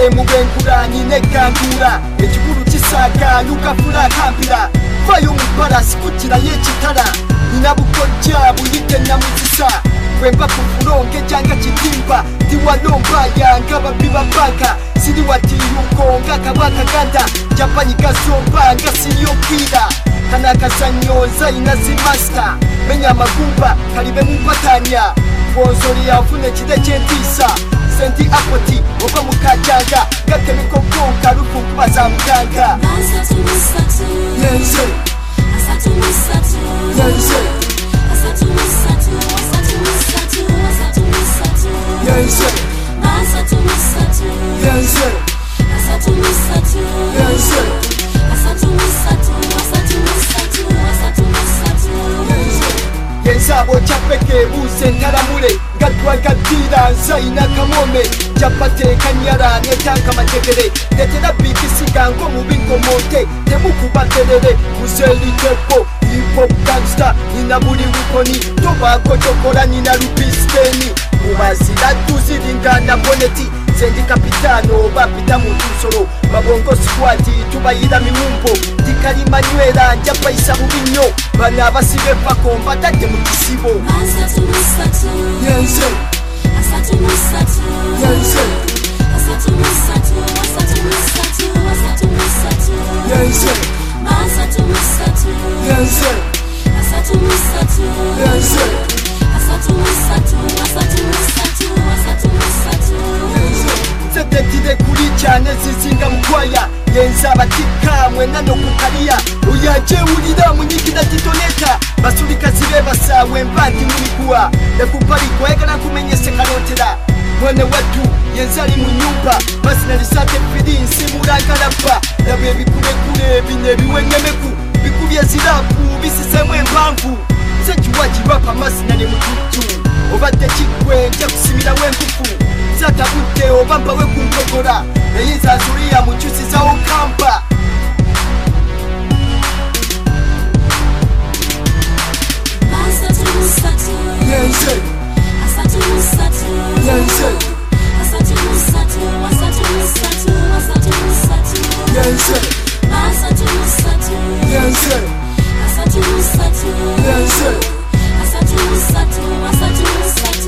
mubengura nyinekangura ekikulu kisaga nukafula kampira vayo muparasi kukira yekitala ninabukojja buyite namuzisa kwemba kuvulonge janga kitimba ndiwalomba yanga babiba banka siri watiyuko nga kabaka ganda japanyi kasomba nga siriyopira kana kasanyoza inazimasta menya magumba kalibe mupatanya bonzori yafune kide kyentisa senti apoti oba mukajanga gatemiko konka rufu kubaza muganga yenze yenze yensabo chapeke buse ntaramure gatwagatira nsaina kamome chapateka nyara netanka mategere ndetera bikisiga ngo mubinkomote temukubaterere muselitepo hip-hop gangster ninaburi wikoni tobako chokora nina rupisteni umazira tuziringana boneti sendi kapitano bapita mu tusoro babongo squad tubayira miwumbo tikalima nywera njapa isabu binyo bana basibe pakomba tate mu kisibo yenze yenze yenze setetide kuri cyane zizinga mukwaya yenza batika mwena no kukariya uyaje urira munyikida titoneta basurika zibe basawe mbandi murikuwa yakupari kwega na kumenyese karotera mwene watu yenza ari mu nyumba basina risate fidinsi muragarapa yabe bikure kure bine biwenyemeku bikubye zirapu bisisemwe mpamvu sekiwaji bapa masina ni mututu obate kikwe nja kusimira wenkufu zatabute obamba we kunkogora eyinza zuriya mucyusi zawo kampa yenze yenze yenze yenze